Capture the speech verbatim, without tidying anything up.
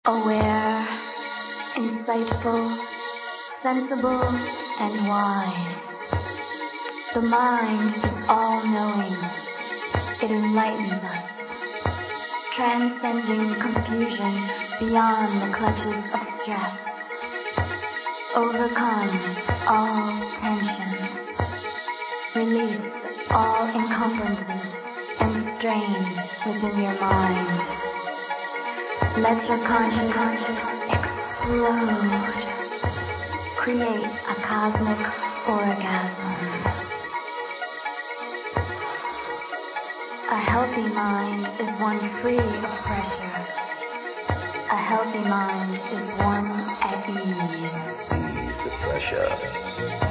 Aware, insightful, sensible, and wise. The mind is all-knowing. It enlightens us, transcending confusion beyond the clutches of stress. Overcome all tensions. Release all encumbrances and strain within your mind. Let your consciousness explode. Create a cosmic orgasm. A healthy mind is one free of pressure. A healthy mind is one at ease. Ease the pressure.